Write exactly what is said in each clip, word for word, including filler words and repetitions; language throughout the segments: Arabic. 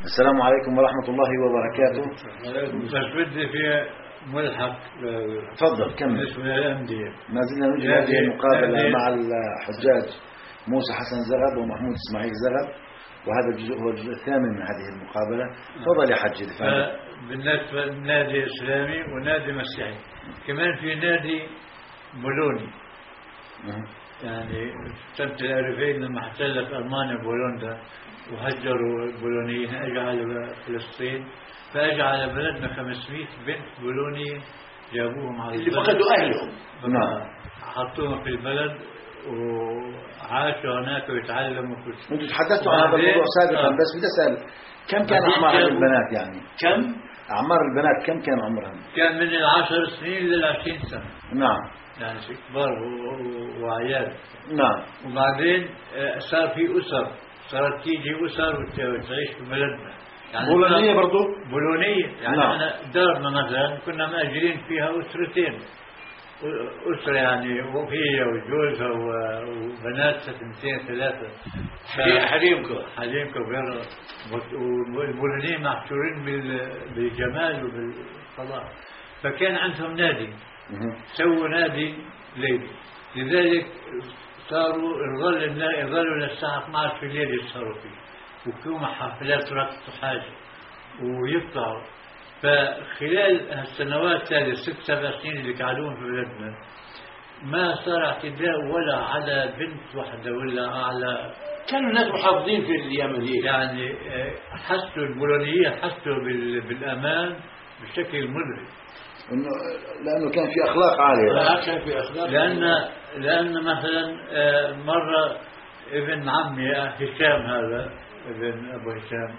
السلام عليكم ورحمة الله وبركاته. بس بدي في ملحق. تفضل كمل. بالنسبة للأندية ما زلنا نجري هذه المقابلة مع الحجاج موسى حسن زغب ومحمود إسماعيل زغب، وهذا الجزء هو الجزء الثامن من هذه المقابلة. تفضل يا حجي. بالنسبة للنادي إسلامي ونادي مسيحي، كمان في نادي بولوني. يعني سنة الألفين لما احتلت ألمانيا بولندا وهجروا البولونيين اجوا على فلسطين، فاجوا على بلدنا خمسمئة بنت بولونية جابوهم على اللي فقدوا أهلهم. نعم. حطوهم في البلد وعاشوا هناك ويتعلموا كل شيء. انتم تحدثتوا عن هذا الموضوع سابقا، آه. بس بدي اسال كم كان اعمار البنات؟ يعني كم اعمار البنات كم كان عمرهم؟ كان من العشر سنين للعشرين سنة. نعم. يعني كبار وعيال. نعم. وبعدين صار في أسر، صارت تيجي أسر وتعيش في بلدنا. يعني بولونية برضو؟ بولونية. يعني نعم. أنا دارنا مثلا كنا مأجرين فيها أسرتين، أسرة يعني وهي وجوزها وبناتها اثنتين ثلاثة. حريمكم حريمكم غير. والبولونيين محشورين بالجمال وبالفضاء، فكان عندهم نادي، سووا نادي ليلي. لذلك صاروا يظل يظلوا للساعة اثني عشر في الليل يسهروا فيه، وكانوا حفلات رقص وحاجة ويطلعوا. فخلال هالسنوات هذه الست سبع سنين اللي قعدوهم في بلدنا ما صار اعتداء ولا على بنت واحدة ولا على. كانوا الناس محافظين في الأيام هذه. يعني حسوا البولونيين حسوا بالأمان بشكل مذهل، إنه لأنه كان في أخلاق عالية. لا كان في أخلاق. لأن لأن مثلا مرة ابن عمي هشام، هذا ابن أبو هشام،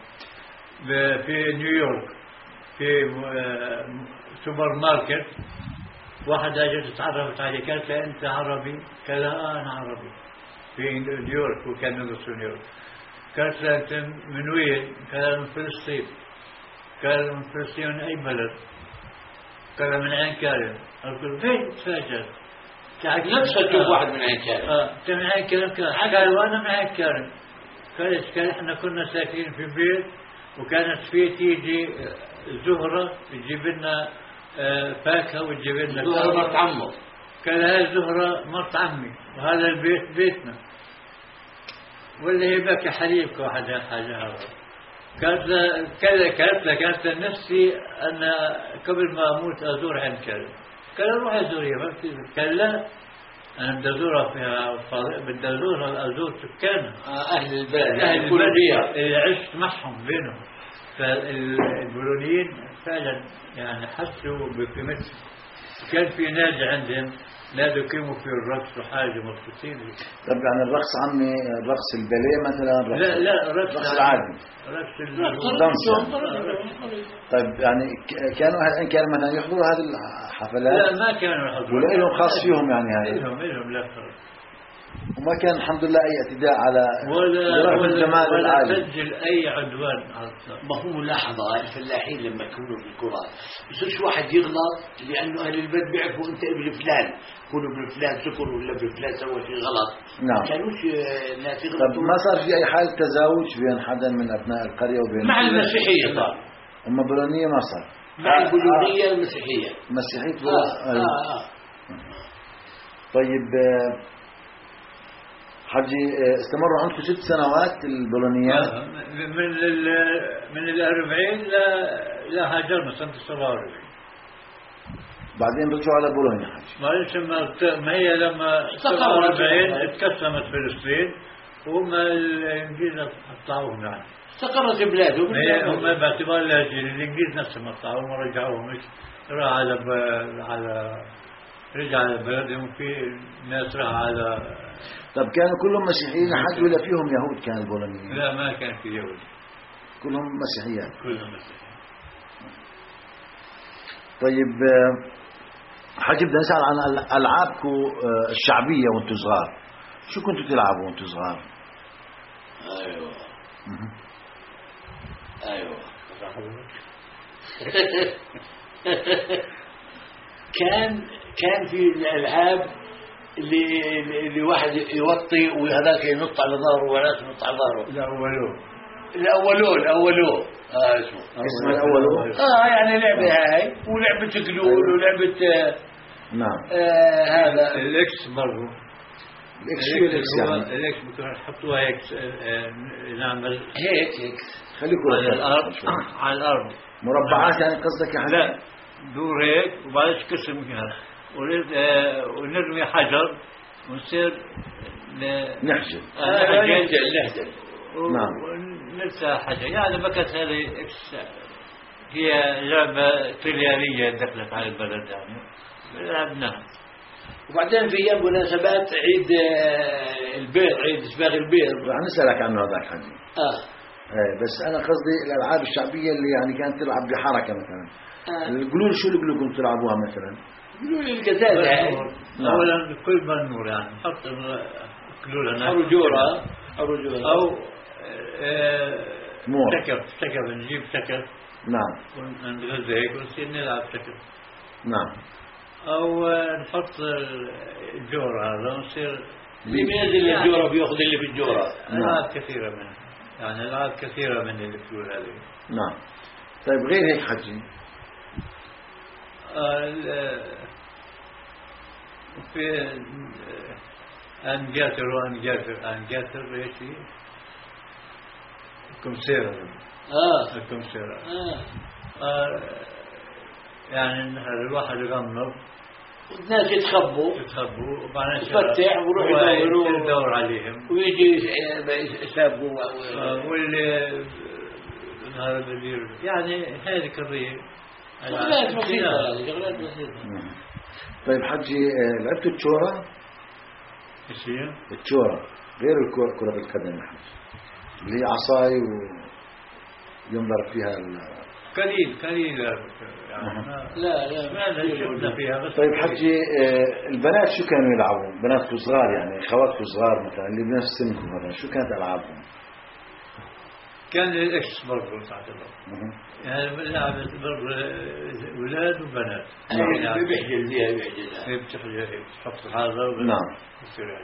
في نيويورك في سوبر ماركت، واحدة جت تعرفت عليه قالت له أنت عربي؟ قال آه أنا عربي في نيويورك، وكان ندرس في نيويورك. قالت له أنت من وين؟ قال من فلسطين. قال من فلسطين من أي بلد؟ قال من عين كارم. قلت له فين؟ تفاجأت. نفسها تشوف واحد من عين كارم. اه انت من عين كارم؟ قال وانا من عين كارم. قال قال احنا كنا ساكنين في بيت، وكانت فيه تيجي زهرة تجيب لنا فاكهة وتجيب لنا. زهرة مرت عمه. قال هاي زهرة مرت عمي، وهذا البيت بيتنا، ولا هي بك حليبك واحد حاجة هذا. كانت كذا كانت كانت نفسي أن قبل ما أموت أزور عين كارم. قال روح أزورها. ما بتقدر. قال لا أنا بدي أزورها فيها بدي أزورها أزور سكانها أهل البلد أهل البلد اللي عشت معهم بينهم. فالبولونيين فعلا يعني حسوا بقيمتهم. كان في نادي عندهم نادي يقيموا فيه الرقص وحاجة مبسوطين. طب يعني الرقص عمي الرقص الباليه مثلا؟ لا لا الرقص العادي، رقص الدانس. طيب يعني كانوا أهل عين كارم مثلا يحضروا هذه الحفلات؟ لا ما كانوا يحضروا، ولا لهم خاص فيهم يعني هذا؟ لهم لهم لا خلاص. وما كان الحمد لله أي اعتداء على ولا برغم الجمال ولا العالي. سجل أي عدوان على. ما هو ملاحظة الفلاحين لما يكونوا في القرى يصيرش واحد يغلط لأنه أهل البلد بيعرفوا أنت ابن فلان، يكونوا ابن فلان سكر ولا ابن فلان سوى شيء غلط. نعم. كانوش ناس يغلطوا. طب ما صار في أي حالة تزاوج بين حدا من أبناء القرية وبين مع المسيحية؟ طبعا أما بولونية ما صار. مع البولونية آه المسيحية مسيحية. آه. آه. آه. طيب حجي استمروا عندكم ست سنوات البولونيات؟ من ال من الأربعين لا لا هاجرنا سنة السبعة وأربعين. بعدين رجعوا على بولونيا حجي. معلش ما ما هي لما سبعة وأربعين اتقسمت فلسطين وهم الإنجليز طلعوهم يعني. استقرت بلادهم. هم باعتبار اللاجئين الإنجليز نفسهم طلعوهم ورجعوهم، مش راح على على رجع على بلدهم. في ناس راح على. طب كانوا كلهم مسيحيين حج ولا فيهم يهود كان البولونيين؟ لا ما كان في يهود، كلهم مسيحيين. كلهم مسيحيين. طيب حجي بدنا نسأل عن ألعابكم الشعبية وانتم صغار، شو كنتوا تلعبوا وانتم صغار؟ ايوه ايوه كان كان في الالعاب اللي اللي واحد يوطي وهذاك ينط على ظهره وهذاك ينط على ظهره. لا ولو الأولون أولون آه اسمه اسمه الأول. آه يعني لعبة هاي ولعبة قلول ولعبة آه نعم. آه هذا الإكس برضو. الإكس شو الإكس يعني؟ الإكس ممكن نحطوها هيك آه، نعمل هيك هيك خليكم على الأرض على الأرض مربعات يعني قصدك يا حاج؟ لا دور هيك وبعدين قسم فيها ونرمي حجر ونصير نحجب. آه نهدل نهدل نعم. ونرسى حجر يعني بكت هذه إكس هي لعبة تريالية دخلت على البلد يعني لعبناها. وبعدين في أيام مناسبات عيد آه البيض عيد إسباغ البيض رح نسألك عنه هذاك حاجي. آه ايه بس أنا قصدي الألعاب الشعبية اللي يعني كانت تلعب بحركة مثلا. آه. القلول شو القلول كنتوا تلعبوها مثلا؟ قلول القزازة هاي أولا كل ما نور يعني نحط قلولنا أرجورة أرجورة أو آه، مور. شكر شكر نجيب شكر نعم ونغذى هيك ونصير نلعب شكر نعم. أو آه، نحط الجورة هذا ونصير اللي بينزل الجورة بيأخذ اللي في الجورة. ألعاب كثيرة منها يعني ألعاب كثيرة من اللي بتقول هذه. نعم. طيب غير هيك حجي آه، ال- في أنجاتر وأنجاتر أنجاتر إيش هي؟ كمسيرة آه الكمسيرة آه آه، يعني الواحد يغمض والناس يتخبوا يتخبوا وبعدين يفتح ويروح يدوروا يدور عليهم ويجي يسابقوا آه، واللي هذا بدير يعني هذه كريه شغلات بسيطة هذه شغلات بسيطة. نعم. طيب حجي آه، لعبت التشورة؟ ايش هي؟ التشورة غير الكرة كرة القدم يا حجي اللي هي عصاي وينضرب فيها ال... قليل قليل يعني لا لا ما شفنا فيها بس. طيب حجي آه، البنات شو كانوا يلعبوا؟ بناتكم صغار يعني خواتكم صغار مثلا اللي بنفس سنكم مثلا شو كانت ألعابهم؟ كان الاكس برضه تعتبر مهم. يعني لعبة برضه اولاد وبنات يعني بيحجل فيها بيحجلها هي بتحجز تحط هذا نعم. يصير يعني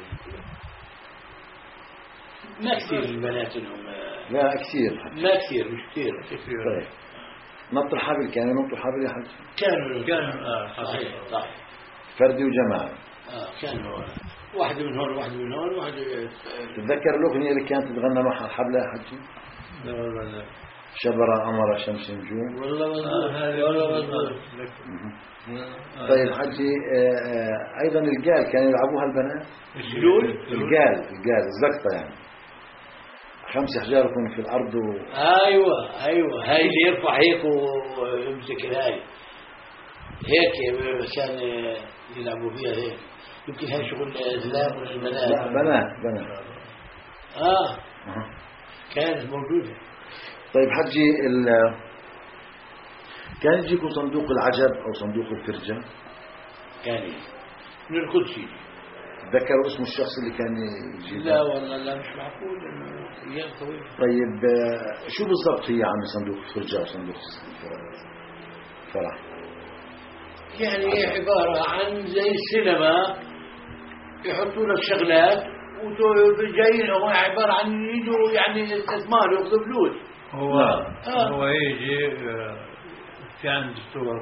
ما كثير البنات انهم لا كثير حجي. ما كثير مش كثير كثير. طيب نط الحبل كانوا ينطوا الحبل يا حجي؟ كانوا كانوا آه صحيح حصل. صحيح فردي وجماعي. آه كانوا واحد من هون واحد من هون واحد تتذكر الأغنية اللي كانت تتغنى معها الحبلة يا حجي؟ لا والله لا شبرة قمر شمس نجوم. والله آه، مظبوط هذه والله مظبوط. آه، طيب حجي آه، آه، أيضا الجال كانوا يلعبوها البنات؟ الجلول الجال الجال الزقطة يعني خمس أحجار يكون في الأرض و... ايوه ايوه هاي اللي يرفع هيك ويمسك الهاي هيك كان يلعبوا فيها هيك يمكن هاي شغل زلام ولا البنات لا بنات بنات. اه أه. كانت موجوده. طيب حجي ال... كان يجيكم صندوق العجب أو صندوق الفرجة؟ كان من القدسي. تذكروا اسم الشخص اللي كان يجيب؟ لا والله لا مش معقول انه ايام طويله. طيب آه، شو بالضبط هي عم صندوق الفرجة وصندوق الفرح؟ يعني هي عباره عن زي السينما يحطوا لك شغلات وجايين هو عباره عن يجوا يعني استثمار ياخذوا فلوس. هو آه. هو يجي آه، في عند الصور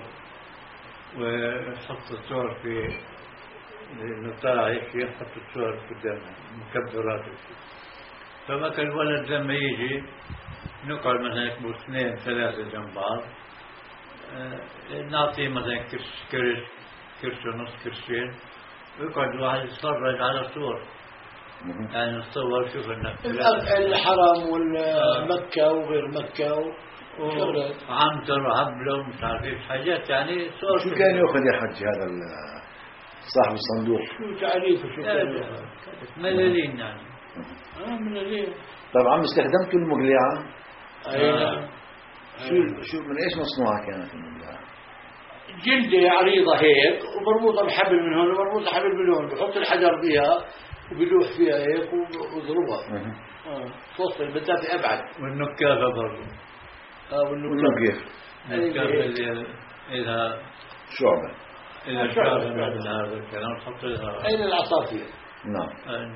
ويحط الصور في نطلع هيك يحط الصور قدامه مكبرات. فمثلا الولد لما يجي نقعد مثلا يكونوا اثنين ثلاثة جنب بعض آه، نعطيه مثلا كرش كرش كرش ونص كرشين ويقعد الواحد يتفرج على الصور يعني الصور شوف الناس الحرم والمكة وغير مكة وشغلات وعنتر وعبلة ومش عارف ايش حاجات يعني صور. شو كان يأخذ يا حج هذا ال- صاحب الصندوق؟ شو تعريفه شو كان ياخذ؟ ملالين يعني. اه من الليل. طيب عم استخدمتوا المقلعة؟ اي نعم. شو شو من ايش مصنوعة كانت المقلعة؟ جلدة عريضة هيك ومربوطة بحبل من هون ومربوطة حبل من هون بحط الحجر فيها وبيلوح فيها هيك ويضربها. أه. اه توصل بالدافع ابعد. والنكافة برضه. اه والنكافة. والنقيف النكافة اللي إذا شعبة. إذا شعب من هذا الكلام تحط لها اين العصافير؟ نعم.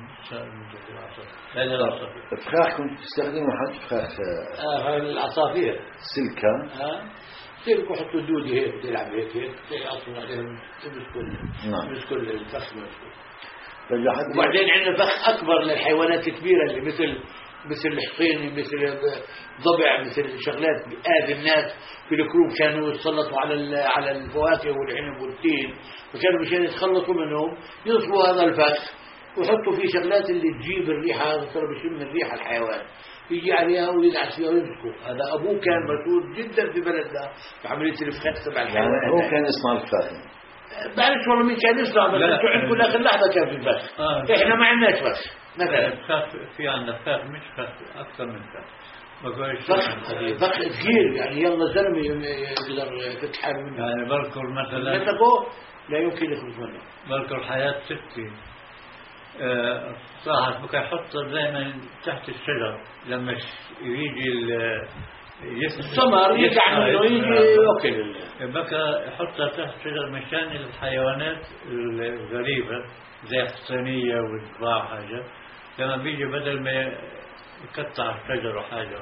هذا العصافير. فخاخ كنت تستخدموا حج فخاخ آه العصافير سلكة. آه سلك وحطوا دودي هيك تلعب هيك هيك يعصوا عليهم تمسكوا تمسكوا الفخ مسكوا. وبعدين عندنا فخ أكبر للحيوانات الكبيرة اللي مثل مثل الحصين مثل ضبع مثل شغلات بآذي الناس في الكروب كانوا يتسلطوا على على الفواكه والعنب والتين فكانوا مشان يتخلصوا منهم يصبوا هذا الفخ ويحطوا فيه شغلات اللي تجيب الريحة ترى بيشم الريحة الحيوان يجي عليها ويدعس فيها ويمسكوا. هذا أبوه كان مشهور جدا في بلدنا في عملية الفخاخ تبع الحيوان. يعني هو كان يصنع الفخ. بعرفش والله مين كان يصنع بس انتوا عندكم اخر لحظة كان في الفخ. آه. احنا ما عندناش فخ مثلا. في عندنا فخ مش فخ أكثر من فخ. فخ فخ كثير يعني يلا زلمة يقدر يفتح حاله منه. يعني بذكر مثلا. نتقو لا يمكن يخرج منه. بذكر حياة ستي. آه صاحب بكى يحطه دائما تحت الشجر لما يجي الثمر يقع منه يجي ياكل بكى يحطها تحت الشجر مشان الحيوانات الغريبة زي الحصانية والضباع حاجة لما بيجي بدل ما يقطع الشجر وحاجة.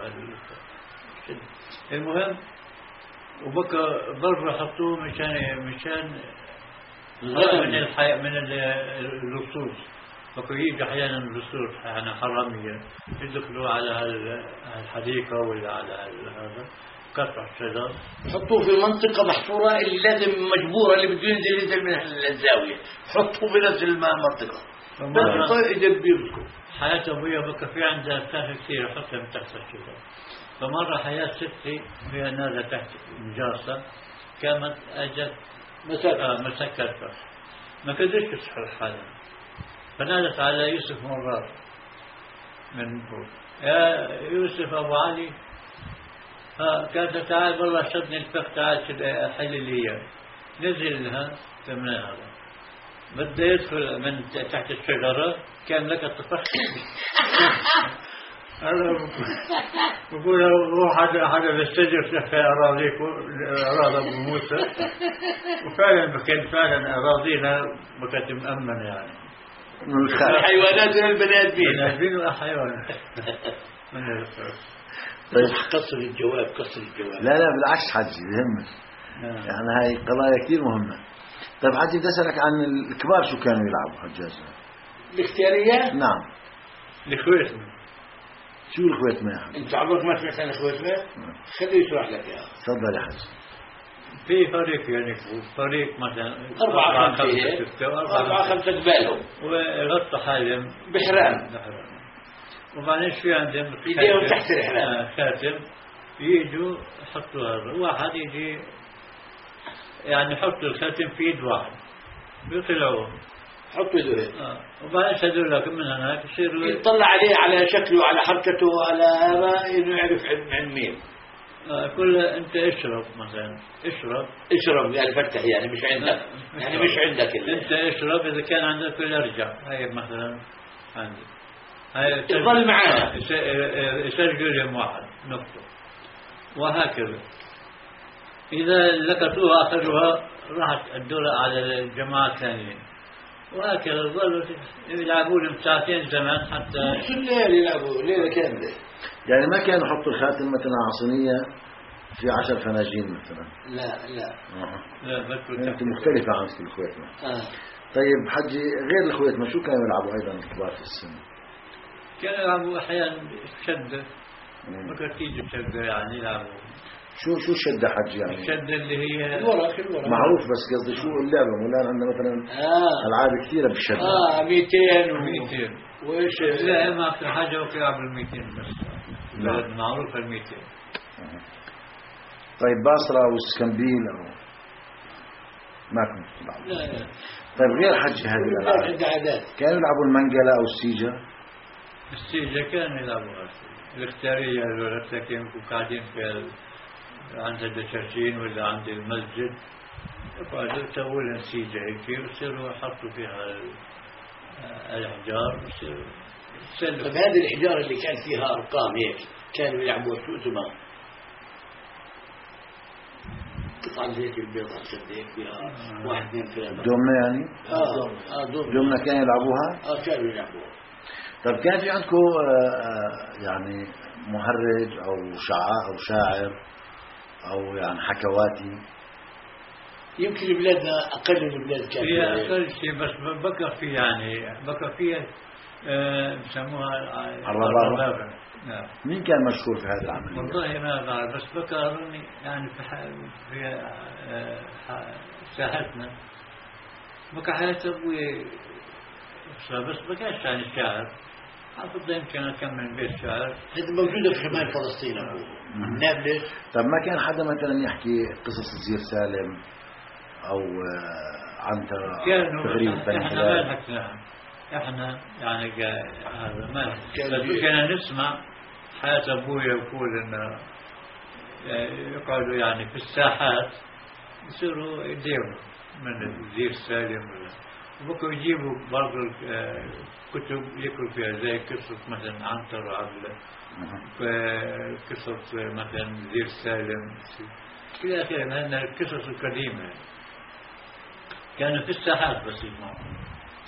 المهم وبكى برضه يحطوه مشان مشان من الحي من اللصوص. بكو يجي أحيانا اللصوص يعني حرامية يدخلوا على الحديقة ولا على هذا قطع الشجر حطوه في منطقة محصورة اللي لازم مجبورة اللي بده ينزل ينزل من الزاوية حطوه في نفس المنطقة بس يجب يمسكوا. حياة أبويا بكى في عندها فخ كثير حطها من تحت الشجر. فمرة حياة ستي فيها نازلة تحت نجاسة كانت أجت مسكت فخ ما قدرش تصحى حالها فنادت على يوسف مرات من فوق يا يوسف أبو علي ها كانت تعال والله شدني الفخ تعال حل لي إياه نزل لها كمان هذا بده يدخل من تحت الشجرة كان لك الطفخ هذا بقول روح حدا حدا للشجر في أراضيكم أراضي أبو موسى وفعلا كان فعلا أراضينا ما كانت مأمنة يعني الحيوانات والبني آدمين البني آدمين والحيوانات. طيب قصر الجواب قصر الجواب لا لا بالعكس حجي يهمك يعني هاي قضايا كثير مهمة. طيب حجي بدي أسألك عن الكبار شو كانوا يلعبوا حجاج؟ الاختياريات. نعم الخويتمة. شو الخويتمة يا حجي؟ أنت عمرك ما سمعت عن الخويتمة؟ خليه يشرح لك إياها. تفضل يا حجي. في فريق يعني فريق مثلا أربعة خمسة أربعة خمسة قبالهم وغطى حالهم بحرام وبعدين شو عندهم إيديهم تحت الحرام خاتم يجوا يحطوا هذا واحد يجي يعني يحطوا الخاتم في يد واحد بيطلعوا حطوا يده آه. وبعدين شدوا لك من هناك يصير يطلع عليه على شكله على حركته على هذا إنه يعرف عن مين. آه كل أنت اشرب مثلا اشرب اشرب يعني فتح يعني مش عندك يعني مش عندك اللي. أنت اشرب إذا كان عندك ولا ارجع هاي مثلا عندي هاي تظل معاه يسجل يوم واحد نقطة وهكذا. إذا لقطوها أخذوها راحت الدولة على الجماعة الثانيين وهكذا ظلوا يلعبوا لهم ساعتين زمان حتى شو الليل يلعبوا ليلة كاملة. يعني ما كانوا يحطوا الخاتم مثلا عصنية في عشر فناجين مثلا. لا لا آه. لا بس أنت مختلفة عن الخويتمة. آه. طيب حجي غير الخويتمة شو كانوا يلعبوا أيضا الكبار في السن؟ كانوا يلعبوا أحيانا شدة ما كانت تيجي شدة يعني يلعبوا. شو شو الشدة حجي يعني؟ الشدة اللي هي الورق الورق معروف بس قصدي شو اللعبة مولانا عندنا مثلا آه. ألعاب كثيرة بالشدة. آه مئتين ومئتين وإيش لا ما أكثر حاجة وكي يلعب المئتين بس. لا معروف المئتين. طيب باصرة وسكنبيل أو ما كنت تلعب؟ لا لا. طيب غير حجي هذه الألعاب كانوا يلعبوا المنقلة أو السيجة؟ السيجة كانوا يلعبوا الاختيارية والرتاكين وقاعدين في عند الدشاشين ولا عند المسجد يقعدوا يسووا لهم سيجة هيك ويصيروا يحطوا فيها الأحجار ويصيروا طيب هذه الإحجار اللي كان فيها أرقام هيك كانوا يلعبوا شو اسمها قطع زيت البيض قد هيك فيها واحد اثنين ثلاثة. دومنا يعني؟ اه اه دومنا. دومنا كانوا يلعبوها؟ اه كانوا يلعبوها. طب كان في عندكم يعني مهرج أو شعاع أو شاعر أو يعني حكواتي؟ يمكن بلادنا أقل من البلاد كان هي أقل شيء بس بقى في يعني بقى في بسموها الربابة. نعم. مين كان مشهور في هذه العملية؟ والله ما بعرف بس بقى أروني يعني في في ساحتنا بقى حياة أبوي بس بقاش يعني شاعر. أعتقد يمكن أكمل بيت شعر. هذه موجودة في شمال فلسطين أبو نابلس. طب ما كان حدا مثلا يحكي قصص الزير سالم أو عنترة تغريب بني إحنا ما حكينا إحنا يعني هذا ما كنا نسمع حياة أبوي يقول إنه يقعدوا يعني في الساحات يصيروا يديروا من الزير سالم ولا وبكوا يجيبوا برضو كتب يقروا فيها زي قصة مثلا عنتر وعبلة قصة مثلا زير سالم كذا كذا لأن القصص القديمة كانوا في الساحات بس يسمعوا.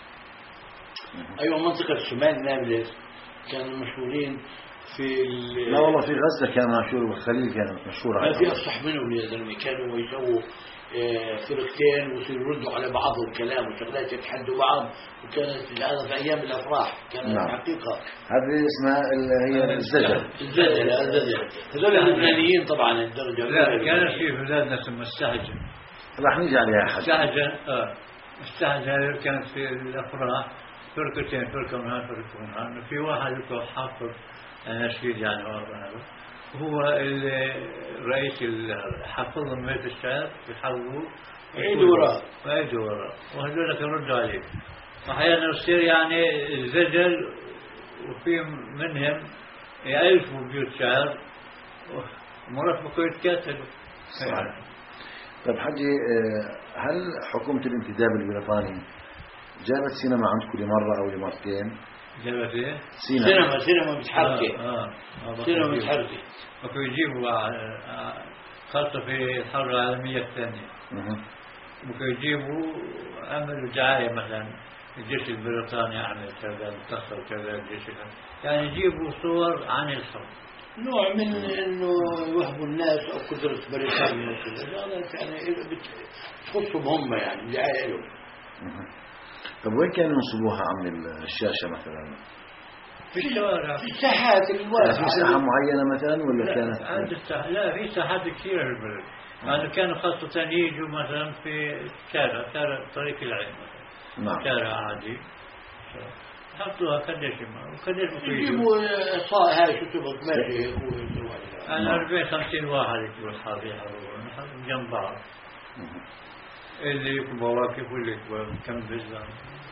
أيوة منطقة شمال نابلس كانوا مشهورين في لا والله في غزة كان مشهور والخليل كانت مشهورة. ما في أصح منهم يا زلمة كانوا يسووا فرقتين ويصيروا يردوا على بعضهم كلام وشغلات يتحدوا بعض وكانت هذا في أيام الأفراح كانت نعم. حقيقة هذه اسمها هي الزجل الزجل الزجل هذول اللبنانيين طبعا الدرجة لا كان في بلادنا اسمها السهجة راح نيجي عليها حاجة السهجة اه السهجة كانت في الأفراح فرقتين فرقة من هذا فرقة من هذا في واحد يكون حافظ نشيد يعني هذا هو الرئيس حفظهم بيت الشعر يحفظوه يعيدوا وراه يعيدوا وراه وهذول يردوا عليه وأحيانا يصير يعني زجل وفي منهم يألفوا بيوت شعر ومرافقوا يتكاتلوا. صحيح. طيب حجي هل حكومة الانتداب البريطاني جابت سينما عندكم لمرة أو لمرتين؟ جابت ايه؟ سينما سينما سينما متحركة اه اه سينما متحركة وكانوا يجيبوا خاصة في الحرب العالمية الثانية وكانوا يجيبوا عملوا دعاية مثلا الجيش البريطاني عمل كذا انتصر كذا الجيش يعني يجيبوا صور عن الحرب نوع من انه يوهبوا الناس او قدرة بريطانيا وكذا يعني تخصهم هم يعني دعاية لهم. طب وين كانوا ينصبوها عن الشاشة مثلا؟ في الشوارع في الساحات الواسعة. في ساحة معينة مثلا ولا لا كانت؟ عند الساحة لا في ساحات كثيرة في البلد. يعني كانوا خاصة يجوا مثلا في شارع شارع طريق العين مثلا. نعم. شارع عادي. حطوها قديش ما وقديش يجيبوا صاع هاي شو تبغى ماشي هيك أنا أربعين خمسين واحد يكون حاضر جنب بعض. اللي يكون مواقف واللي يكون كم بزان.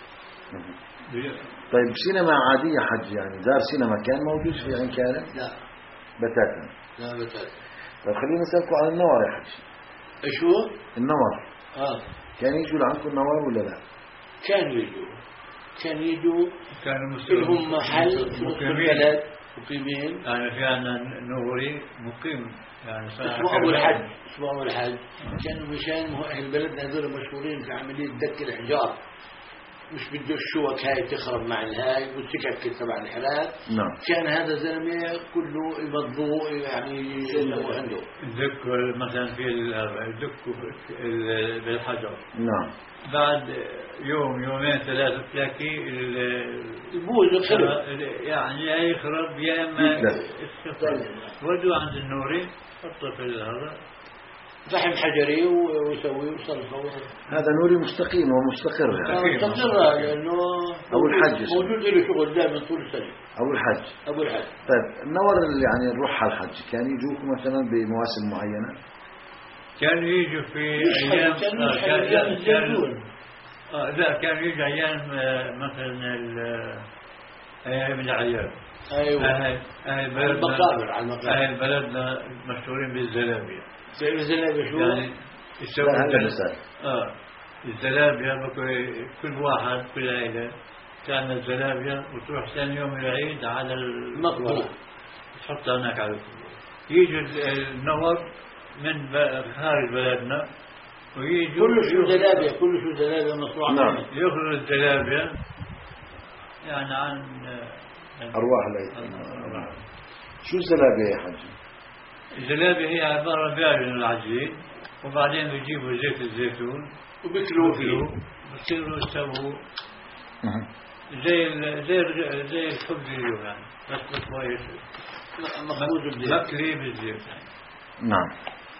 طيب سينما عادية حج يعني دار سينما كان موجود في عين كانت؟ لا بتاتا. لا بتاتا. طيب خلينا نسألكم عن النوار يا حج. ايش هو؟ النوار. اه كان يجوا لعندكم النوار ولا لا؟ كانوا يجوا كان يجوا كانوا لهم محل في البلد مقيمين. يعني في عنا نوري مقيم يعني اسمه أبو الحج اسمه أبو الحج كانوا مشان أهل بلدنا هذول مشهورين في عملية دك الحجار مش بده الشوك هاي تخرب مع الهاي والسكك تبع الحالات. نعم. كان هذا زلمة كله يبضوه يعني يسوي عنده دك مثلا في الدك بالحجر. نعم. بعد يوم يومين ثلاثة تلاقي البوز يخرب يعني يا يخرب يا اما ودوا عند النوري حطه في هذا فحم حجري ويسوي وصلفه. هذا نوري مستقيم ومستقر يعني مستقر لأنه أبو الحج موجود له شغل دائما طول السنة. أبو الحج أبو الحج. طيب النور يعني نروح على الحج كان يجوكم مثلا بمواسم معينة؟ كانوا يجوا في أيام آه كان الزيتون. آه لا كانوا يجوا أيام مثلا أيام الأعياد. أيوة. أهل أهل بلدنا المقابر على المقابر. أهل بلدنا مشهورين بالزلابية. الزلابية شو؟ يعني يسوون آه الزلابية كل واحد كل عائلة تعمل زلابية وتروح ثاني يوم العيد على المقبرة تحطها هناك على القبور. يجي النور من خارج بلدنا ويجوا كل شو زلابية كل شو زلابية مصروع. نعم. يخرج الزلابية يعني عن أرواح الأيتام. شو الزلابية يا حاج؟ الزلابية هي عبارة بيعجنوا العجين وبعدين بيجيبوا زيت الزيتون وبيكلوا فيه بصيروا يسووا زي زي زي الخبز اليوم يعني بس بشوية مخبوز بالزيت مقلي بالزيت يعني. نعم.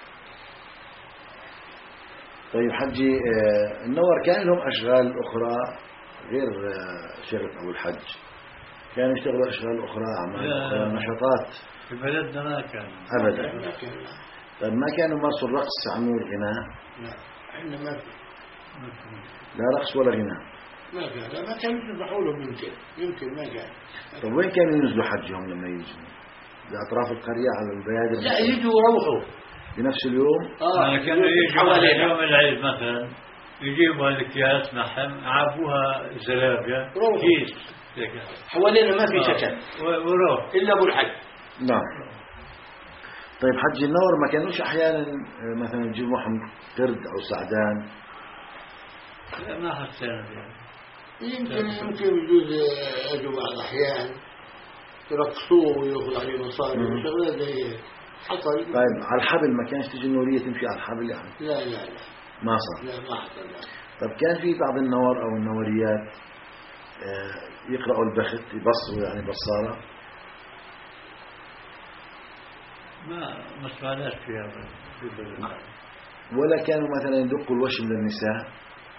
طيب حجي النور كان لهم أشغال أخرى غير شغل أو الحج؟ كانوا يشتغلوا أشغال أخرى أعمال أخرى نشاطات؟ في بلدنا ما كان أبدا. طيب ما كانوا يمارسوا الرقص عملوا الغناء؟ لا عندنا ما في لا رقص ولا غناء؟ ما كان لا ما كانوا يذبحوا لهم يمكن يمكن ما كان. طيب وين كانوا ينزلوا حجهم لما يجوا؟ بأطراف القرية على البيادر؟ لا يجوا ويروحوا بنفس اليوم؟ اه كانوا يجوا يوم العيد مثلا يجيبوا الأكياس معهم عابوها زلابية كيس حوالينا ما في سكن وروح إلا أبو الحج. نعم. طيب حج النور ما كانوش أحيانا مثلا يجيبوا معهم قرد أو سعدان؟ لا ما حسينا يعني. يمكن يمكن يجوز أجوا بعض الأحيان يرقصوه ويأخذ عليه مصاري وشغلات زي حصل. طيب على الحبل ما كانش تجي النورية تمشي على الحبل يعني؟ لا لا لا ما صار؟ لا ما حصل لا. طيب كان في بعض النور أو النوريات يقرأوا البخت يبصروا يعني بصارة؟ ما ما سمعناش فيها. ولا كانوا مثلا يدقوا الوشم للنساء؟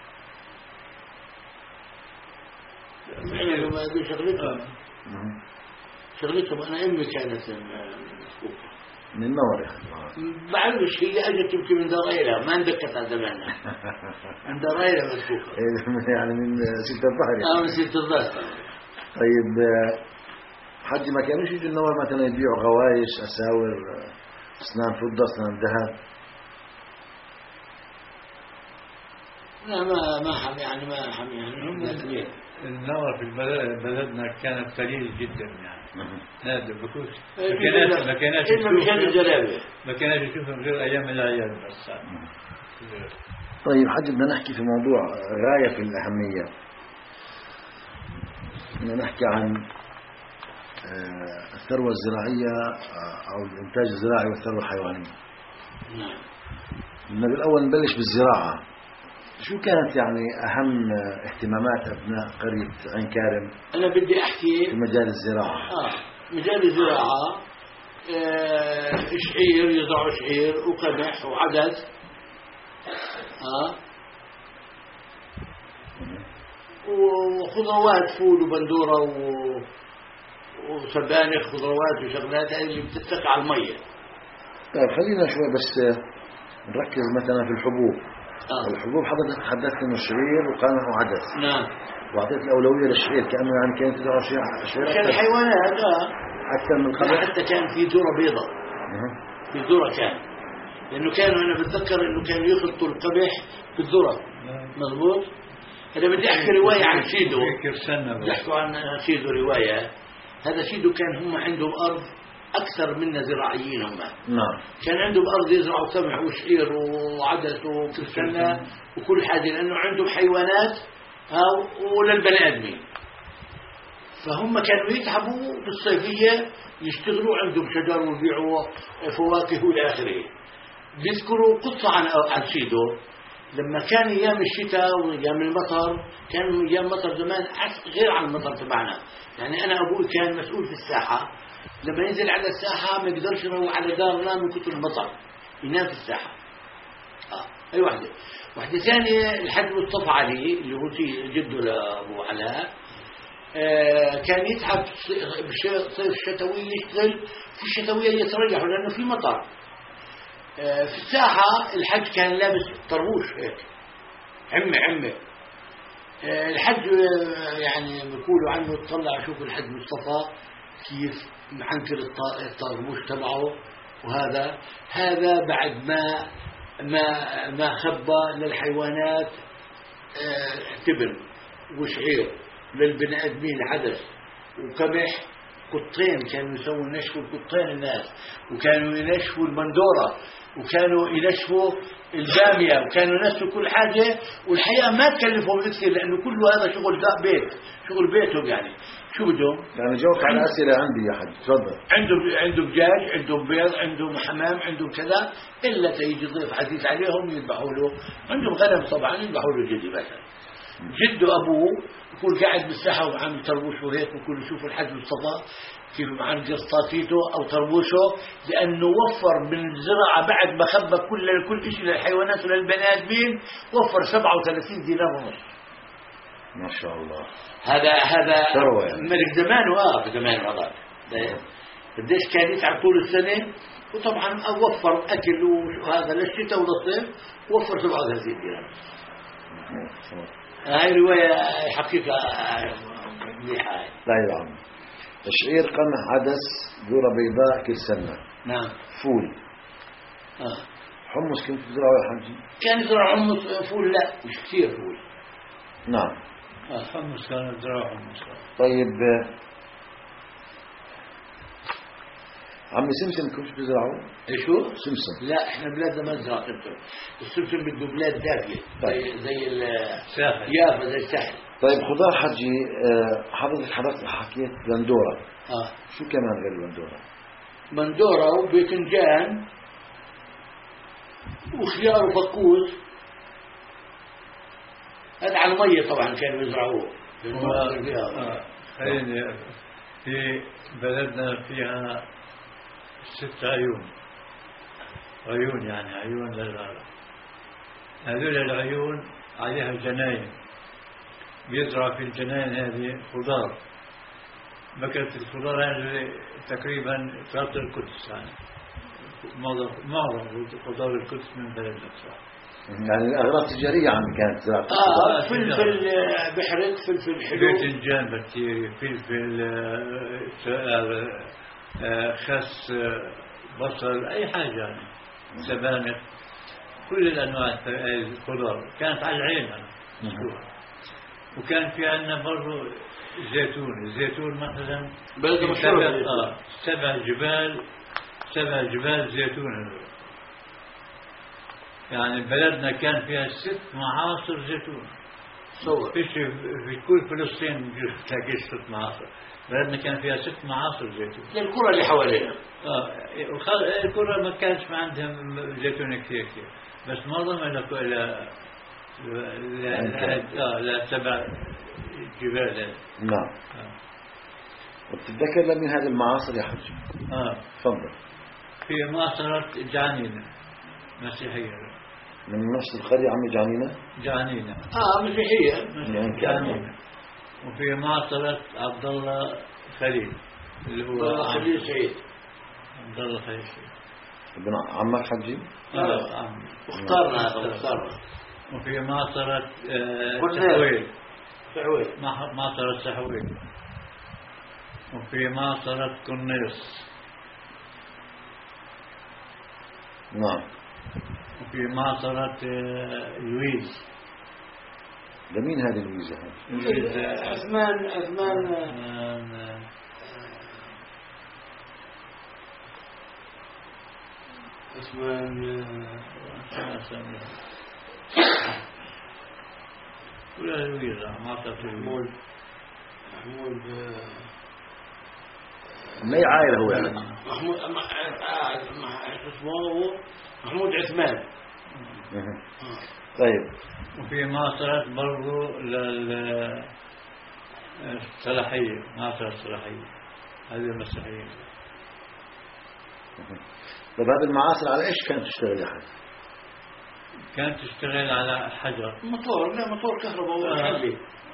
يعني ما يدري شغلتهم شغلتهم. أنا أمي كانت مسكوكة من النور يعني. بعرفش هي أجت يمكن من درايلة ما اندكت على زماننا من درايلة مسكوكة يعني من ستة الظهر. آه من ستة الظهر. طيب حج ما كانوش يجوا النور مثلا يبيعوا غوايش أساور أسنان فضة أسنان ذهب؟ لا ما ما حم يعني ما حم يعني النور في بلدنا كانت قليل جدا يعني نادر بكوش ما كانت ما كانت إلا مشان الجلابية ما كانت تشوفهم غير أيام الأعياد بس. طيب حج بدنا نحكي في موضوع غاية في الأهمية. بدنا نحكي عن الثروة الزراعية أو الإنتاج الزراعي والثروة الحيوانية. نعم. بدنا بالأول نبلش بالزراعة. شو كانت يعني أهم اهتمامات أبناء قرية عين كارم؟ أنا بدي أحكي في مجال الزراعة. آه مجال الزراعة آه شعير يزرعوا شعير وقمح وعدس آه وخضروات فول وبندورة و... وسبانخ خضروات وشغلات اللي بتتسقى على المية. طيب خلينا شوي بس نركز مثلا في الحبوب. آه. الحبوب حضرتك حدثت انه شعير وقمح وعدس. نعم. واعطيت الاولويه للشعير كانه يعني كانت تزرع شعير عشان الحيوانات اه اكثر من القمح. حتى كان في ذره بيضاء. في ذره كان لانه كانوا انا بتذكر انه كانوا يخلطوا القمح بالذره. مضبوط. انا بدي احكي روايه عن سيدو. يحكوا عن سيدو روايه. هذا سيدو كان هم عندهم ارض أكثر منا زراعيين هم. نعم. كان عندهم أرض يزرعوا قمح وشعير وعدس وكل سنة وكل حاجة لأنه عندهم حيوانات وللبني آدمين. فهم كانوا يتعبوا في الصيفية يشتغلوا عندهم شجر ويبيعوا فواكه والى آخره. بيذكروا قصة عن عن سيدو لما كان أيام الشتاء وأيام المطر كانوا أيام مطر زمان غير عن المطر تبعنا. يعني أنا أبوي كان مسؤول في الساحة لما ينزل على الساحة ما يقدرش يروح على دارنا من كتر المطر ينام في الساحة. آه. أي واحدة واحدة ثانية الحاج مصطفى علي اللي هو جده لأبو علاء آه كان يتعب بالصيف الشتوي يشتغل في الشتوية يتريح لأنه في مطر. آه في الساحة الحاج كان لابس طربوش هيك عمة عمة. آه الحاج يعني بيقولوا عنه تطلع شوف الحاج مصطفى كيف معنكر الطربوش تبعه وهذا هذا بعد ما ما ما خبى للحيوانات اه تبن وشعير للبني ادمين عدس وقمح قطين كانوا يسووا نشفوا القطين الناس وكانوا ينشفوا البندوره وكانوا ينشفوا البامية وكانوا ينشفوا كل حاجة، والحقيقة ما تكلفهم كثير لأنه كله هذا شغل بيت، شغل بيتهم يعني. شو بدهم؟ يعني جاوبت على أسئلة عندي يا حج، تفضل. عندهم عندهم دجاج، عندهم بيض، عندهم حمام، عندهم كذا، إلا تيجي ضيف عزيز عليهم يذبحوا له. عندهم غنم طبعا يذبحوا له جدي مثلا. جده أبوه يكون قاعد بالساحة وعامل طربوش وهيك، ويكون يشوف الحج بالصفا كيف معاه قسطاتيته أو طربوشه، لأنه وفر من الزراعة بعد ما خبى كل كل شيء للحيوانات وللبني آدمين، وفر سبعة وثلاثين دينار ونص. ما شاء الله. هذا هذا يعني. ملك زمانه اه في زمان هذا قديش كان يتعب طول السنة، وطبعا وفر أكل وهذا للشتاء وللصيف، وفر سبعة وثلاثين دينار. هاي رواية حقيقة مليحة. لا يا عم. تشعير قمح عدس ذرة بيضاء كل سنة. نعم. فول. آه. حمص كنت تزرعه يا حجي؟ كان يزرع حمص فول، لا مش كثير فول. نعم. آه حمص كان يزرع حمص. طيب عمي سمسم كنت بتزرعه؟ ايشو؟ سمسم. لا احنا بلادنا ما نزرع سمسم. السمسم بده بلاد دافية. طيب. زي زي الساحل. يافا زي الساحل. طيب خضار حجي، حضرتك حضرتك حكيت بندورة. اه. شو كمان غير البندورة؟ بندورة وباذنجان وخيار وفقوس. هذا على المية طبعا كانوا يزرعوه. خليني في بلدنا فيها ست عيون، عيون يعني عيون للغابة. هذول العيون عليها جناين، بيزرع في الجناين هذه خضار. بكرة الخضار هذه تقريبا ثلاث القدس، يعني معظم معظم خضار القدس من بلدنا بصراحة. يعني الأغراض التجارية عم كانت زراعة. آه فلفل بحرق، فلفل حلو، باذنجان بكتيري، فلفل خس، بصل، أي حاجة يعني، سبانخ، كل الأنواع الخضار كانت على العين مفتوحة. وكان في عندنا برضو زيتون. الزيتون مثلا سبع, سبع جبال سبع جبال زيتون. يعني بلدنا كان فيها ست معاصر زيتون. فيش في كل فلسطين تلاقي ست معاصر. بلدنا كان فيها ست معاصر زيتون. القرى اللي حوالينا. اه القرى ما كانش ما عندهم زيتون كثير كثير، بس معظمها الى لا لا لا سبع جبال. نعم. وبتتذكر من هذه المعاصر يا حجي؟ اه تفضل. في معاصرة جعنينة مسيحية. من نفس القرية عمي جعنينة؟ جعنينة اه مسيحية. جعنينة. وفي معاصرة عبد الله خليل اللي هو خليل سعيد. عبد الله خليل سعيد ابن عمك حجي؟ اه عمي. اختارنا هذا اختارنا. وفي معصرة سحويل. سحويل. معصرة سحويل. وفي معصرة كنيس. نعم. وفي معصرة لويز. لمين هذه لويزة هذه؟ أثمان أثمان أثمان ولا لويزة معصرة محمود محمود ما عائلة هو يعني محمود اسمه محمود عثمان. طيب. وفي معصرة برضو للصلاحية، معصرة الصلاحية هذه المسيحية. طيب هذه المعاصر على ايش كانت تشتغل يا حاج؟ كانت تشتغل على حجر. موتور، لا موتور كهرباء محلي.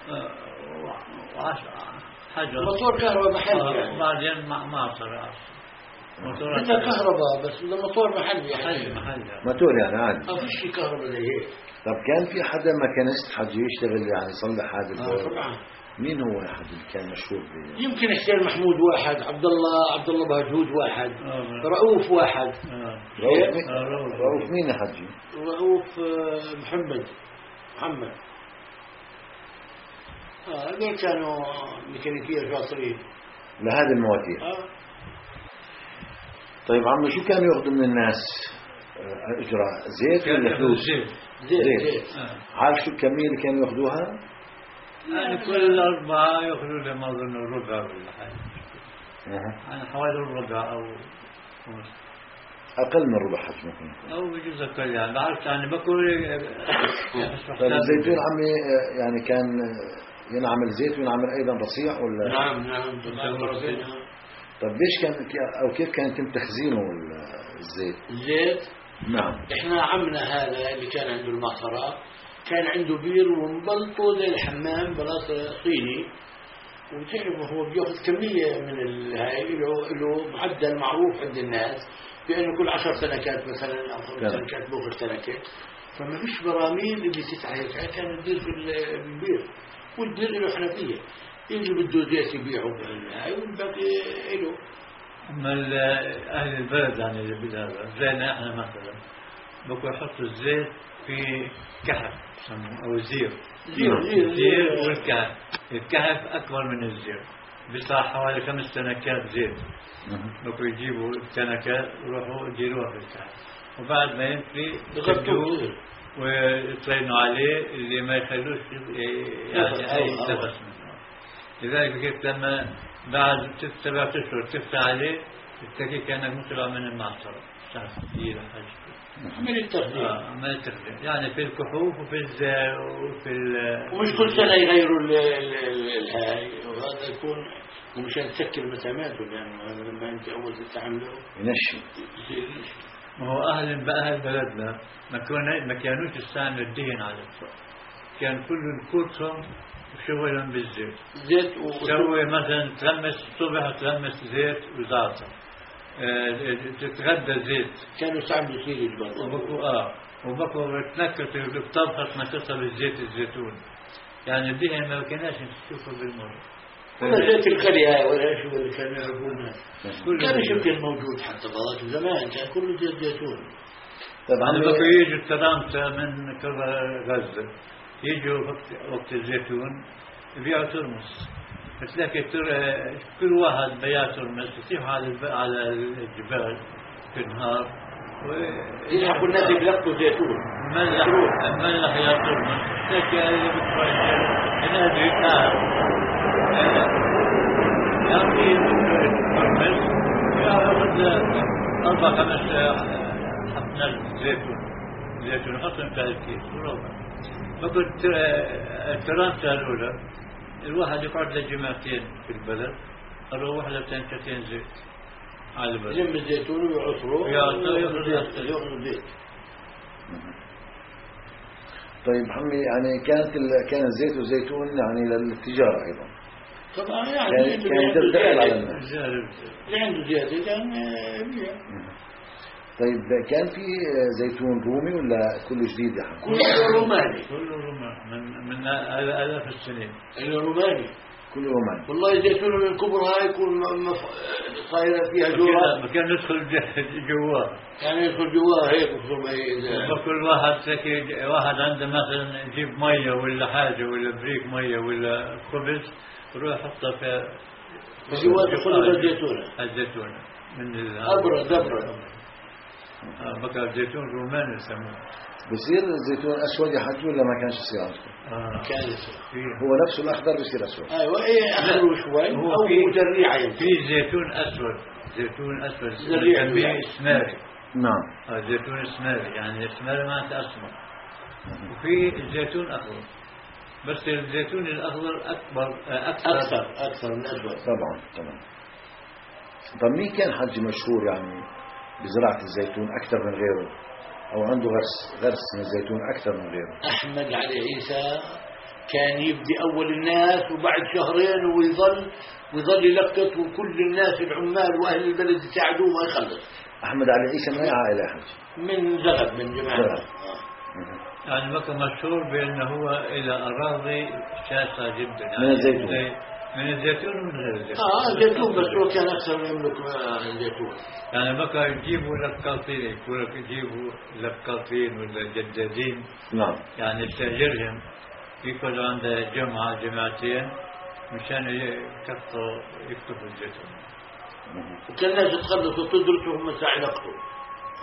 حجر. موتور كهرباء محلي. آه يعني. بعدين معصرة. موتور كهرباء بس ده موتور محلي. محلي محلي. موتور يعني عادي. ما فيش كهرباء زي هيك. طب كان في حدا ميكانيست حجي يشتغل يعني يصلح هذا آه طبعا. مين هو يا حجي اللي كان مشهور به؟ يمكن حسين محمود واحد، عبد الله عبد الله بهجود واحد، آه. رؤوف واحد. آه. رؤوف مين؟ آه. رؤوف مين يا حجي؟ رؤوف محمد محمد. اه هذول كانوا ميكانيكية شاطرين لهذه المواتير. آه. طيب عمي شو كانوا ياخذوا من الناس اجرى زيت ولا فلوس؟ زيت زيت, زيت. آه. عارف شو الكميه اللي كانوا ياخذوها؟ يعني كل أربعة يأخذوا لي ما أظن ربع ولا حاجة. يعني حوالي الربع أو أقل من ربع حجم ممكن أو بجوز أقل يعني بعرف يعني بقول. طيب الزيتون عمي يعني كان ينعمل زيت وينعمل أيضا رصيع ولا؟ نعم نعم. طيب ليش كان أو كيف كان يتم تخزينه الزيت؟ الزيت نعم. إحنا عمنا هذا اللي كان عنده المعصرة كان عنده بير ومبلطه زي الحمام بلاط صيني، وتعرف هو بياخذ كمية من الهاي له له معدل معروف عند الناس بأنه كل عشر سنكات مثلا أو خمس سنكات بأخذ سنكة، فما فيش براميل اللي تسعة هيك كان يدير في البير، والبير له حنفية اللي بده زيت يبيعه بالهاي والباقي له. أما أهل البلد يعني اللي بالهذا زينا إحنا مثلا بكون يحط الزيت في كهف أو زير. زير زير والكهف، الكهف أكبر من الزير بيطلع حوالي خمس تنكات زيت. بكون يجيبوا التنكات ويروحوا يديروها في الكهف، وبعد ما ينفي يغطوه ويطلعوا عليه اللي ما يخلوش يعني أي نفس منه. لذلك كيف لما بعد ست سبعة أشهر تفتح عليه التكي كأنك مطلع من المعصرة ثقيلة حاجة من التخدير. آه من التخدير يعني في الكحوف وفي الزي وفي ومش كل سنة يغيروا الهاي، وهذا يكون ومشان تسكر مساماته لأنه هذا لما أنت أول تتعامله ينشي. ما هو أهل بأهل بلدنا ما كانوا ما كانوش يستعملوا الدهن على الفرق، كان كل كوتهم وشغلهم بالزيت. زيت وسوي مثلا تلمس الصبح تلمس زيت وزعتر. أه تتغدى زيت. كانوا يستعملوا سيري برضه. وبكوا اه وبكوا تنكت بطبخة ما تصل الزيت الزيتون. يعني الدهن ما كناش نشوفه بالمرة. ولا زيت القرية ولا شو اللي كانوا يعرفونه. كان يمكن موجود حتى ضغط زمان كان كله زيت زيتون. طبعا بكوا يجوا الترامسة من كذا غزة. يجوا وقت وقت الزيتون يبيعوا ترمس، بتلاقي كل واحد بيع ترمس يطيح على على الجبال في النهار يلحقوا الناس يلقوا زيتون ملح ملح يا ترمس، تلاقي اللي بتروح هنا يتعب يعطي ترمس ياخذ أربع خمس حفنات زيتون زيتون يحطهم في الكيس وربع. فقلت الترامسة الأولى الواحد يقعد لجماعتين في البلد أروح لتنكتين زيت على البلد يلم الزيتون ويعصروه ويأخذ زيت. طيب حمي يعني كانت كان الزيت والزيتون يعني للتجارة أيضا طبعا يعني كان تدخل على الناس اللي عنده زيادة كان بيع. طيب كان في زيتون رومي ولا كله جديد يا حمد؟ كله روماني. كله روماني من من آلاف السنين. كله روماني. كله روماني. والله زيتون الكبرى يكون صايرة فيها جوار. ما كان يدخل جواه. كان يدخل جواه هيك وخصوصا كل واحد سكي واحد عنده مثلا يجيب مية ولا حاجة ولا بريك مية ولا خبز يروح يحطها في. جواه يدخل الزيتونة. الزيتونة. من أبرة دبرة. آه بقى الزيتون روماني يسموه. بصير الزيتون أسود يا حج ولا ما كانش يصير عندكم؟ آه. كان هو نفسه الأخضر بصير أسود. أيوة إيه أخضر شوي هو أو في مجريعة في زيتون أسود زيتون أسود زريع إسماري. نعم. آه زيتون إسماري يعني إسماري معناته أسمر. وفي الزيتون أخضر بس الزيتون الأخضر أكبر أكثر أكثر أكثر من الأسود. طبعا طبعا. طب مين كان حج مشهور يعني بزراعة الزيتون أكثر من غيره أو عنده غرس غرس من الزيتون أكثر من غيره؟ أحمد علي عيسى كان يبدي أول الناس وبعد شهرين ويظل ويظل يلقط وكل الناس العمال وأهل البلد يساعدوه ما يخلص. أحمد علي عيسى من أي عائلة يا حج؟ من زغب من جماعة. يعني مكة مشهور بأنه هو إلى أراضي شاسعة جدا يعني من الزيتون من الزيتون ومن غير الزيتون. آه الزيتون بس هو كان أكثر يملك الزيتون. يعني بقى يجيبوا لقاطين يقول لك يجيبوا لقاطين ولا جدادين. نعم. يعني يستأجرهم يكونوا عند جمعة جماعتين مشان يكتبوا يكتبوا الزيتون. وكان الناس تخلصوا تدرسوا هم ساعة يلقطوا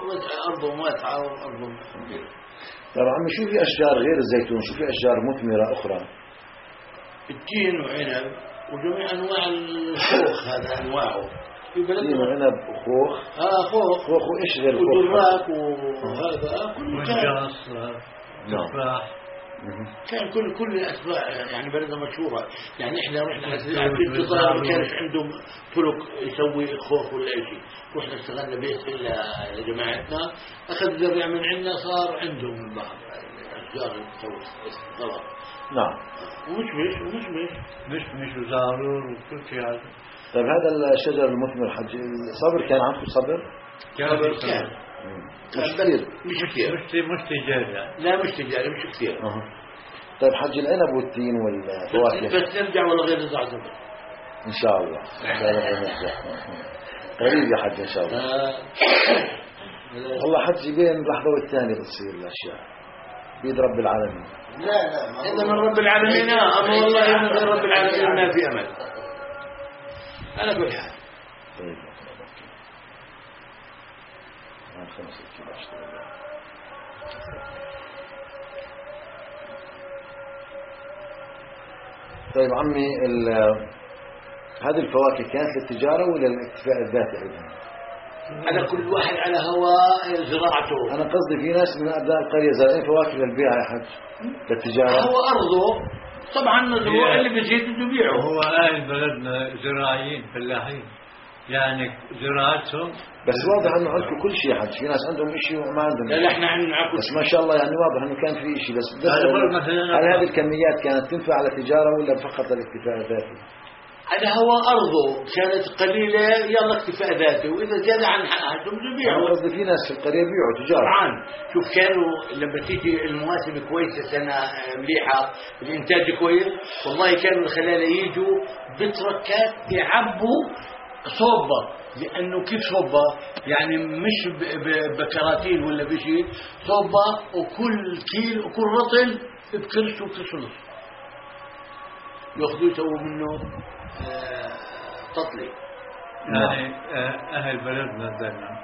أرضهم واسعة وأرضهم كبيرة. طبعا شو في أشجار غير الزيتون، شو في أشجار مثمرة أخرى؟ التين وعنب وجميع أنواع الخوخ، هذا أنواعه تين وعنب وخوخ. آه خوخ. خوخ وإيش غير خوخ؟ ودراك وهذا كله كان. تفاح. كان كل كل الأسماء يعني بلدنا مشهورة. يعني إحنا رحنا على بيت صغار ما كانش عندهم فلك يسوي خوخ ولا شيء، رحنا اشتغلنا بيت إلا جماعتنا أخذ زرع من عندنا صار عندهم بعض الأشجار تسوي غلط. نعم. ومشمش ومشمش مشمش وزارور وكل شيء هذا. طيب هذا الشجر المثمر حجي صبر كان عندكم صبر؟ كان كان مش كثير. مش كثير. مش مش تجاري يعني. لا مش تجاري مش كثير. أه. طيب حج العنب والتين والفواكه بس نرجع ولا غير نزع زبر إن شاء الله. إن شاء الله قريب يا حج إن شاء الله. والله حج بين لحظة والثانية بتصير الأشياء بيد رب العالمين. لا لا إذا من رب العالمين أما والله من غير رب العالمين ما في أمل. أنا كل حال. طيب أنا خمسة كيلو أشتغل. طيب عمي هذه الفواكه كانت للتجارة ولا للاكتفاء الذاتي أيضا؟ على كل واحد على هواء زراعته. أنا قصدي في ناس من أبناء القرية زارعين فواكه للبيع يا حج للتجارة. هو أرضه طبعا هو اللي بيزيد بده يبيعه. هو أهل بلدنا زراعيين فلاحين يعني زراعتهم. بس واضح انه عندكم كل شيء حج، في ناس عندهم شيء وما عندهم. لا احنا عندنا بس ما شاء الله يعني واضح انه كان في شيء. بس مثلا هل هذه الكميات كانت تنفع على التجاره ولا فقط للاكتفاء الذاتي؟ على هو ارضه كانت قليله يلا اكتفاء ذاتي، واذا زاد عن حقهم بيبيعوا. قصدي في ناس في القريه بيبيعوا تجاره. طبعا شوف كانوا لما تيجي المواسم كويسه سنه مليحه الانتاج كويس، والله كانوا الخلاله يجوا بتركات يعبوا صوبة. لأنه كيف صوبة يعني مش بكراتين ولا بشيء، صوبة وكل كيل وكل رطل بكرش وكرش ونص يأخذوا يسووا منه تطلي. يعني أهل بلدنا دائما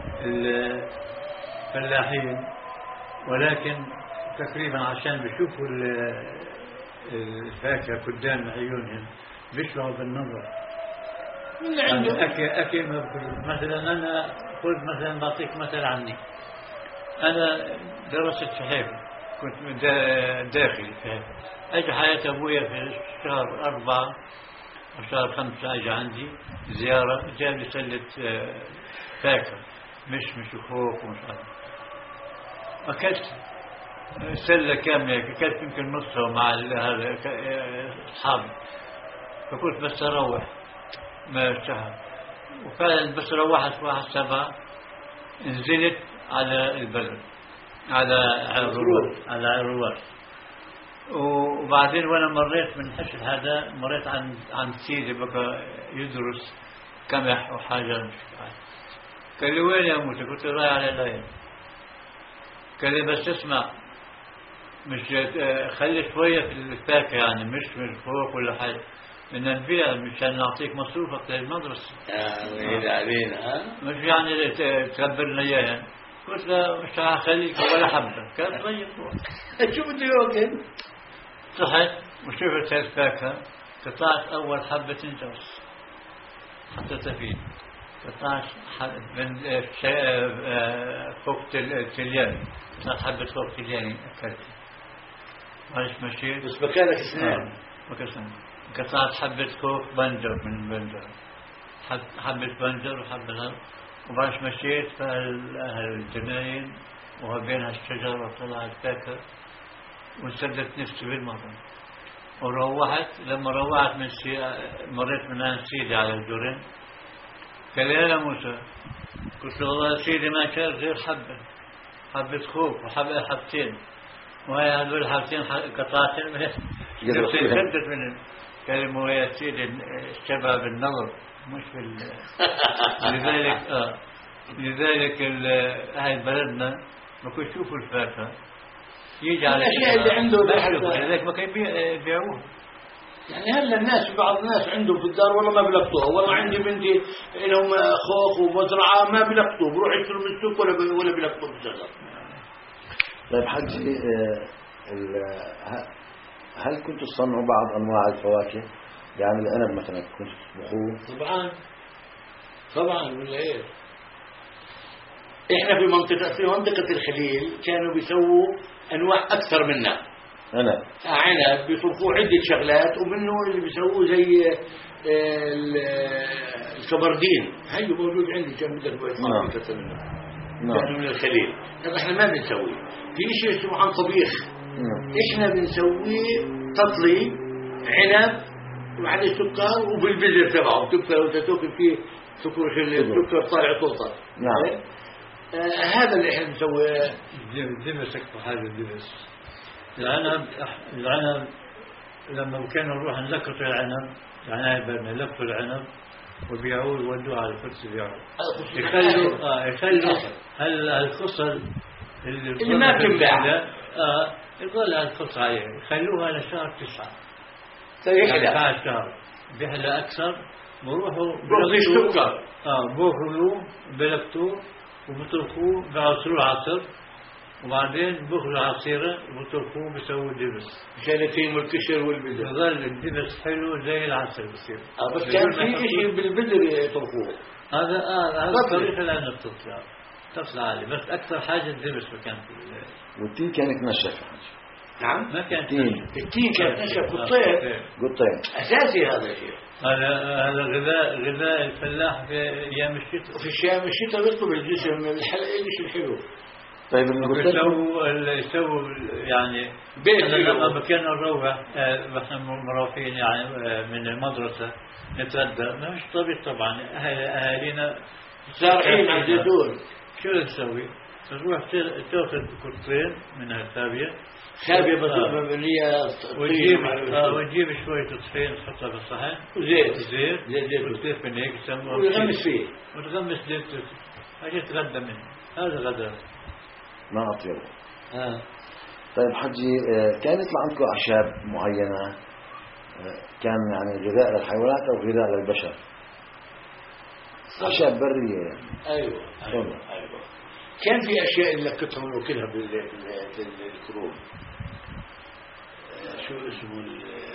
الفلاحين، ولكن تقريبا عشان بيشوفوا الفاكهة قدام عيونهم بيشبهوا بالنظر. يعني أكل أكل مثلا أنا قلت مثلا بعطيك مثل عني. أنا درست في حيفا، كنت داخلي في حيفا. أجي حياة أبويا في شهر أربعة وشهر خمسة أجي عندي زيارة، جاب لي سلة فاكهة مش مش خوخ ومش عارف. أكلت سلة كاملة، أكلت يمكن نصها مع هذا أصحابي. فقلت بس أروح ما اشتهى، وفعلا بس روحت واحد سبعة نزلت على البلد على عروات على عروات. وبعدين وانا مريت من حشد هذا مريت عن عن سيدي بقى يدرس كمح وحاجه مش عارف. قال لي وين يا موسى؟ قلت له رايح على العين. قال لي بس اسمع مش خلي شويه في الفاكهه يعني مش مش فوق ولا حاجه، من البيع مشان نعطيك مصروفك للمدرسة. آه علينا ها؟ مش يعني تخبرنا إياه يعني. قلت له مش هخليك ولا حبة. قال طيب شو بدي يوكل؟ صحيت وشفت الفاكهة، قطعت أول حبة جرس حطيتها فيه، قطعت من فوق تلياني، قطعت حبة فوق تلياني أكلت. معلش مشيت. بس مكانك اثنين. مكانك. قطعت حبة كوك بنجر من بنجر، حبة بنجر وحبة هذا، وبعدش مشيت في الجناين وبين هالشجر وطلعت فاكهة وسدت نفسي بالمطر. وروحت لما روحت من سي... مريت من عند سيدي على الجورين. قال لي يا موسى، قلت له والله سيدي ما كان غير حبة حبة خوك وحبة حبتين، وهي هذول الحبتين قطعتين نفسي سدت منهم. كلمة يا سيدي الشباب النظر مش بال لذلك آه لذلك أهل بلدنا ما كانوا يشوفوا الفاكهة يجي على الأشياء اللي عنده لذلك ما كانوا يبيعوها. يعني هلا الناس بعض الناس عندهم في الدار والله ما بيلقطوها، والله عندي بنتي لهم خوخ ومزرعة ما بيلقطوا، بروح يشتروا من السوق ولا ولا بيلقطوا بالشجر. طيب حجي، هل كنتوا تصنعوا بعض أنواع الفواكه؟ يعني العنب مثلا كنتوا تطبخوه؟ طبعا طبعا ولا ايه؟ احنا في منطقة في منطقة الخليل كانوا بيسووا أنواع أكثر منا. عنب عنب بيطبخوا عدة شغلات، ومنه اللي بيسووه زي الكبردين، هي موجود عندي كان بدك منطقة منه. كانوا من الخليل. هذا احنا ما بنسويه. في شيء اسمه عن طبيخ. نعم. احنا بنسويه تطلي عنب وعليه سكر وبالبذر تبعه بتكسر وتتوكل فيه سكر السكر طالع طوطة. نعم. آه هذا اللي احنا بنسويه. دبس اكثر حاجه دبس. العنب العنب لما كانوا نروح نلقط العنب، العنب نلقط العنب وبيعوه يودوه على الفرس يبيعوه. يخلوا اه يخلوا هل الخصل اللي, اللي ما بتنباع اه يظل الخصل عليه، يخلوها لشهر تسعة. يحلى بعد شهر بيحلى اكثر، بروحوا بياخذوا سكر اه بياخذوه بيلقطوه وبطرخوه بعصروه عصر، وبعدين بخلوا عصيرة وبطرخوه بيسووا دبس مشان يتم الكشر والبذر. يظل الدبس حلو زي العسل بصير. اه بس كان في شيء بالبذر يطرخوه. هذا اه هذا طريقة العنب تطلع تطلع عالي، بس أكثر حاجة الدبس كان في. والتين كانت نشف. نعم. ما كان تين. التين كانت نشف والطير. قطين. أساسي هذا الشيء. هذا هذا غذاء غذاء الفلاح في أيام الشتاء. في أيام الشتاء بيطلب الجسم الحلقة إيش الحلو. طيب يسووا يسووا يعني لما كنا نروح واحنا مروحين يعني من المدرسة نتغدى، مش طبيعي طبعا أهالينا زارعين على الزيتون. شو نسوي؟ نروح تاخذ قطين من الثابية خابية مبنية وتجيب وتجيب شوية طحين تحطها في الصحن وزيت زيت زيت زيت وتلف من هيك يسموه وتغمس فيه وتغمس زيت عشان تتغدى منه. هذا غدا ما أطيبه. آه. طيب حجي، كان يطلع عندكم أعشاب معينة كان يعني غذاء للحيوانات أو غذاء للبشر؟ أعشاب برية يعني. أيوة أيوة, أيوة. كان في أشياء اللي كنتم نوكلها بالكروب. شو اسمه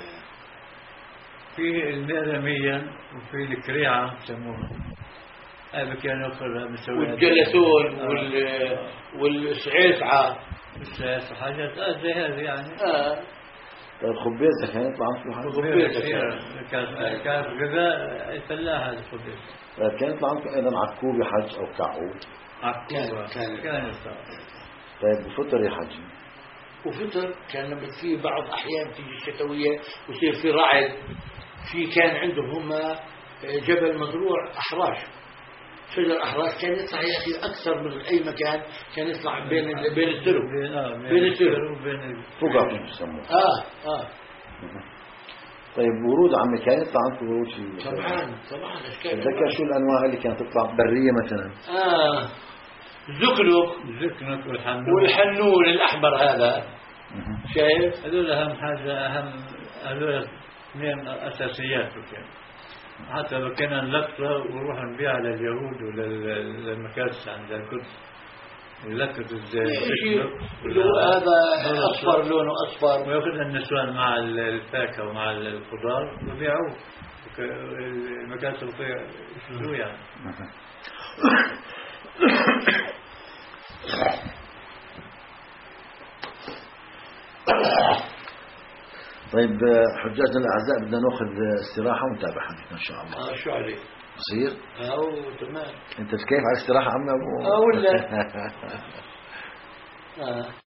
في الميرمية وفي الكريعة يسموها. هذا كان يأكلها مسويها. والجلسون آه. وال والسعيسعة. السعيسعة حاجات آه زي هذه يعني. آه. الخبيزة كان يطلع عندكم خبيزة كان كان غذاء الفلاح هذا الخبيزة. كان يطلع عندكم أيضا عكوب يا حج أو كعوب. عكوب كان كان يطلع. طيب وفطر يا حج؟ وفطر كان لما في بعض أحيان تيجي الشتوية ويصير في رعد، في كان عندهم هم جبل مزروع أحراش، شجر أحراش كان يطلع يا أخي أكثر من أي مكان، كان يطلع بين بين السرب بين السرب بين فوقها بيسموه. آه آه. طيب ورود عمي كان يطلع عندكم ورود شيء؟ طبعا طبعا. تذكر شو الأنواع اللي كانت تطلع برية مثلا؟ آه زكنك زكنك والحنون والحنون الأحمر هذا. شايف؟ هذول أهم حاجة، أهم هذول اثنين أساسيات وكان. حتى لو كنا نلقطه ونروح نبيعها لليهود وللمكاتس عند القدس نلقط الزيت هذا أصفر لونه أصفر ويأخذها النسوان مع الفاكهة ومع الخضار وبيعوه المكاتس يشتروه يعني. طيب حجاجنا الأعزاء بدنا نأخذ استراحة ونتابع حديثنا إن شاء الله. آه شو عليك؟ بصير؟ أو تمام. أنت كيف على الاستراحة عمنا أبو؟ آه ولا؟ آه